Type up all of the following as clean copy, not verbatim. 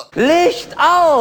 Licht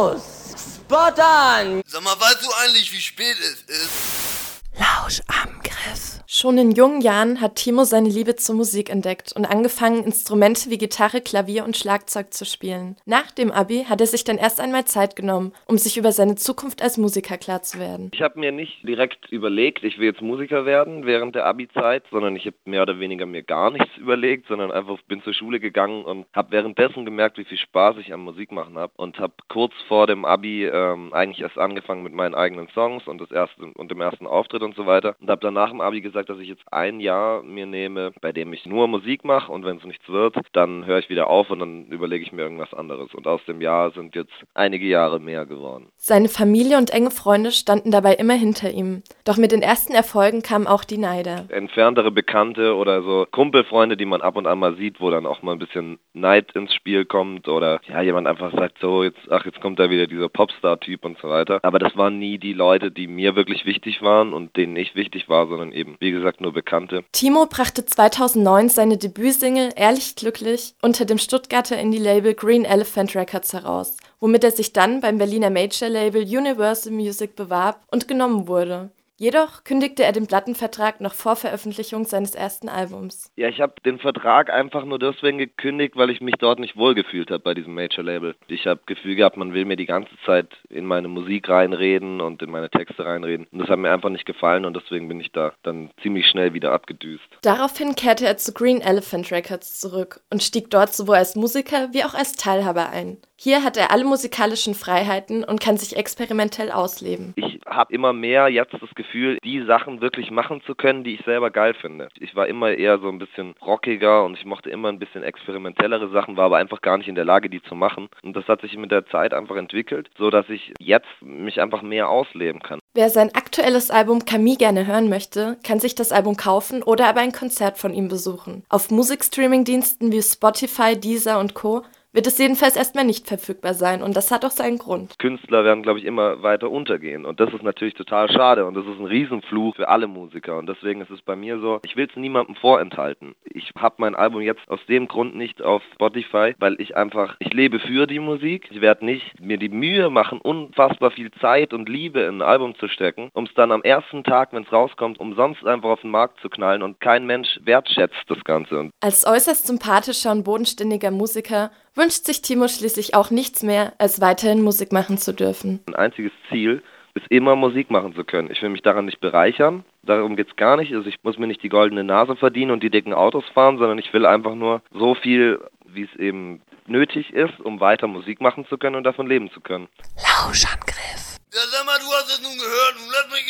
aus! Spot an! Sag mal, weißt du eigentlich, wie spät es ist? Lauschangriff. Schon in jungen Jahren hat Timo seine Liebe zur Musik entdeckt und angefangen, Instrumente wie Gitarre, Klavier und Schlagzeug zu spielen. Nach dem Abi hat er sich dann erst einmal Zeit genommen, um sich über seine Zukunft als Musiker klar zu werden. Ich habe mir nicht direkt überlegt, ich will jetzt Musiker werden während der Abi-Zeit, sondern ich habe mehr oder weniger mir gar nichts überlegt, sondern einfach bin zur Schule gegangen und habe währenddessen gemerkt, wie viel Spaß ich am Musik machen habe und habe kurz vor dem Abi eigentlich erst angefangen mit meinen eigenen Songs und dem ersten Auftritt und so weiter und habe dann nach dem Abi gesagt, dass ich jetzt ein Jahr mir nehme, bei dem ich nur Musik mache und wenn es nichts wird, dann höre ich wieder auf und dann überlege ich mir irgendwas anderes. Und aus dem Jahr sind jetzt einige Jahre mehr geworden. Seine Familie und enge Freunde standen dabei immer hinter ihm. Doch mit den ersten Erfolgen kamen auch die Neider. Entferntere Bekannte oder so Kumpelfreunde, die man ab und an mal sieht, wo dann auch mal ein bisschen Neid ins Spiel kommt oder ja, jemand einfach sagt so, jetzt kommt da wieder dieser Popstar-Typ und so weiter. Aber das waren nie die Leute, die mir wirklich wichtig waren und denen ich wichtig war, sondern eben, wie gesagt, nur Bekannte. Timo brachte 2009 seine Debütsingle Ehrlich Glücklich unter dem Stuttgarter Indie-Label Green Elephant Records heraus, womit er sich dann beim Berliner Major-Label Universal Music bewarb und genommen wurde. Jedoch kündigte er den Plattenvertrag noch vor Veröffentlichung seines ersten Albums. Ja, ich habe den Vertrag einfach nur deswegen gekündigt, weil ich mich dort nicht wohlgefühlt habe bei diesem Major-Label. Ich habe Gefühl gehabt, man will mir die ganze Zeit in meine Musik reinreden und in meine Texte reinreden. Und das hat mir einfach nicht gefallen und deswegen bin ich da dann ziemlich schnell wieder abgedüst. Daraufhin kehrte er zu Green Elephant Records zurück und stieg dort sowohl als Musiker wie auch als Teilhaber ein. Hier hat er alle musikalischen Freiheiten und kann sich experimentell ausleben. Ich habe immer mehr jetzt das Gefühl, die Sachen wirklich machen zu können, die ich selber geil finde. Ich war immer eher so ein bisschen rockiger und ich mochte immer ein bisschen experimentellere Sachen, war aber einfach gar nicht in der Lage, die zu machen. Und das hat sich mit der Zeit einfach entwickelt, so dass ich jetzt mich einfach mehr ausleben kann. Wer sein aktuelles Album Camille gerne hören möchte, kann sich das Album kaufen oder aber ein Konzert von ihm besuchen. Auf Musikstreaming-Diensten wie Spotify, Deezer und Co. wird es jedenfalls erstmal nicht verfügbar sein und das hat auch seinen Grund. Künstler werden, glaube ich, immer weiter untergehen und das ist natürlich total schade und das ist ein Riesenfluch für alle Musiker und deswegen ist es bei mir so, ich will es niemandem vorenthalten. Ich habe mein Album jetzt aus dem Grund nicht auf Spotify, weil ich lebe für die Musik. Ich werde nicht mir die Mühe machen, unfassbar viel Zeit und Liebe in ein Album zu stecken, um es dann am ersten Tag, wenn es rauskommt, umsonst einfach auf den Markt zu knallen und kein Mensch wertschätzt das Ganze. Als äußerst sympathischer und bodenständiger Musiker wünscht sich Timo schließlich auch nichts mehr, als weiterhin Musik machen zu dürfen. Ein einziges Ziel ist immer Musik machen zu können. Ich will mich daran nicht bereichern, darum geht's gar nicht. Also ich muss mir nicht die goldene Nase verdienen und die dicken Autos fahren, sondern ich will einfach nur so viel, wie es eben nötig ist, um weiter Musik machen zu können und davon leben zu können. Lauschangriff. Ja, sag mal, du hast es nun gehört, nun lass mich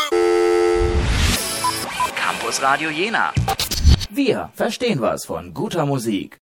in Ruhe. Campus Radio Jena. Wir verstehen was von guter Musik.